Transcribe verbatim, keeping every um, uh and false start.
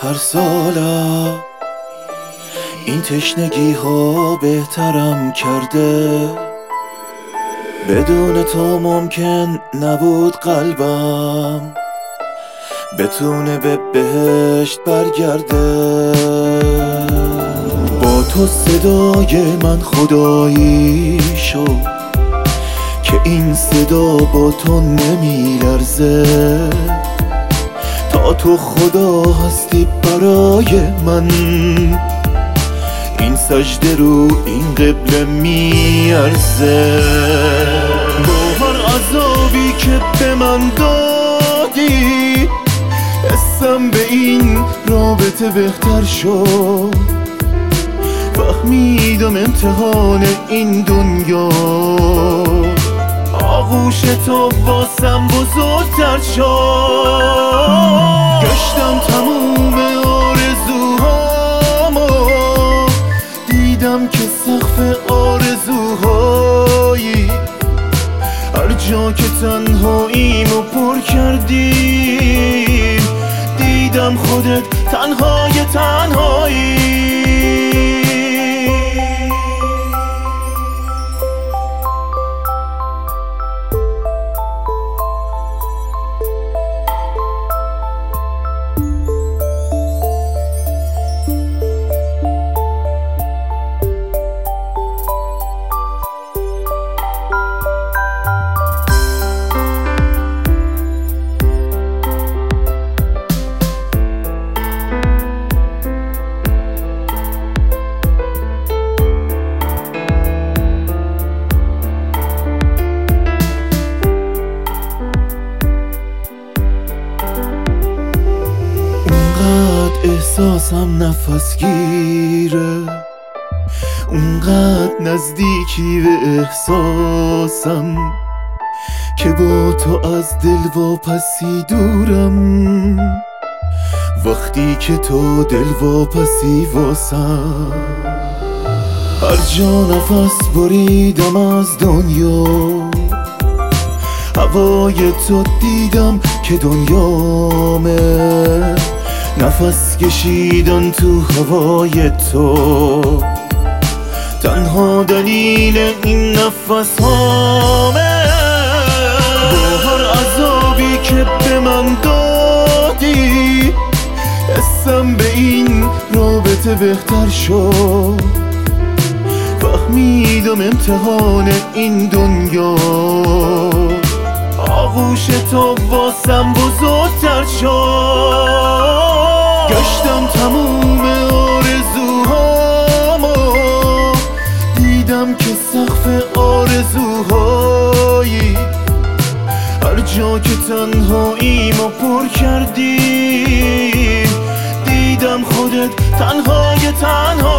هر سالم این تشنگی ها بهترم کرده. بدون تو ممکن نبود قلبم بتونه به بهشت برگرده. با تو صدای من خدایی شد که این صدا با تو نمی لرزه. تا تو خدا هستی برای من این سجده رو این قبله می ارزه. با هر عذابی که به من دادی حسم به این رابطه بهتر شد. فهمیدم امتحان این دنیا آغوش تو واسم بزرگتر شد. گشتم تموم آرزوهامو دیدم که سقف آرزوهایی هر جا که تنهاییمو پر کردی دیدم خودت تنهای تنهایی. احساسم نفس گیره اونقدر نزدیکی به احساسم که با تو از دل واپسی دورم. وقتی که تو دل واپسی واسم هر جا نفس بریدم از دنیا هوای تو دیدم که دنیامه. نفس کشیدن تو هوای تو تنها دلیل این نفس هامه. با هر عذابی که به من دادی حسم به این رابطه بهتر شد. فهمیدم امتحان این دنیا آغوش تو واسم بزرگتر شد. گشتم تموم آرزوهامو دیدم که سقف آرزوهایی هر جا که تنهاییمو پر کردی دیدم خودت تنهای تنها.